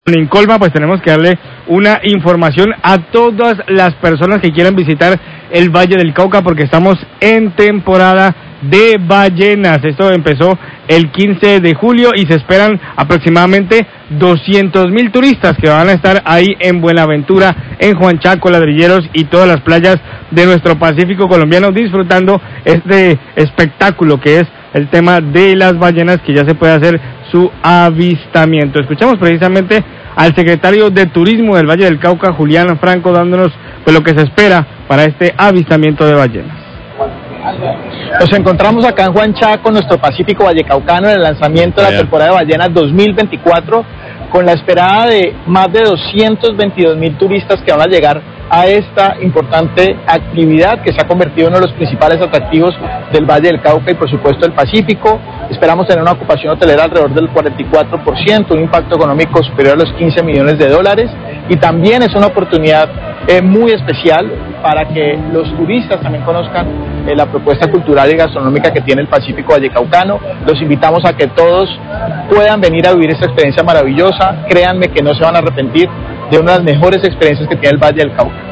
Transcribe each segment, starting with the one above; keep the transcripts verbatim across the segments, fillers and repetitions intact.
En Colma, pues tenemos que darle una información a todas las personas que quieran visitar el Valle del Cauca, porque estamos en temporada de ballenas. Esto empezó el quince de julio y se esperan aproximadamente doscientos mil turistas que van a estar ahí en Buenaventura, en Juan Chaco, Ladrilleros y todas las playas de nuestro Pacífico colombiano, disfrutando este espectáculo que es el tema de las ballenas, que ya se puede hacer su avistamiento. Escuchamos precisamente al secretario de Turismo del Valle del Cauca, Julián Franco, dándonos pues lo que se espera para este avistamiento de ballenas. Nos encontramos acá en Juan Chaco, nuestro Pacífico vallecaucano, en el lanzamiento de la temporada de ballenas dos mil veinticuatro, con la esperada de más de doscientos veintidós mil turistas que van a llegar a esta importante actividad que se ha convertido en uno de los principales atractivos del Valle del Cauca y por supuesto del Pacífico. Esperamos tener una ocupación hotelera alrededor del cuarenta y cuatro por ciento, un impacto económico superior a los quince millones de dólares, y también es una oportunidad eh, muy especial para que los turistas también conozcan eh, la propuesta cultural y gastronómica que tiene el Pacífico vallecaucano. Los invitamos a que todos puedan venir a vivir esta experiencia maravillosa. Créanme que no se van a arrepentir de una de las mejores experiencias que tiene el Valle del Cauca.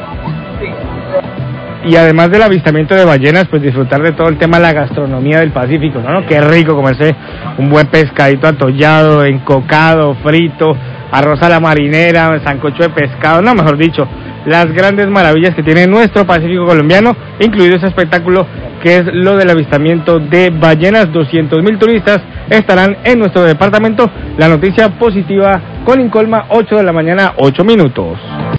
Y además del avistamiento de ballenas, pues disfrutar de todo el tema de la gastronomía del Pacífico, ¿no? Qué rico comerse un buen pescadito atollado, encocado, frito, arroz a la marinera, sancocho de pescado, no, mejor dicho, las grandes maravillas que tiene nuestro Pacífico colombiano, incluido ese espectáculo que es lo del avistamiento de ballenas. doscientos mil turistas estarán en nuestro departamento. La noticia positiva con Incolma, ocho de la mañana, ocho minutos.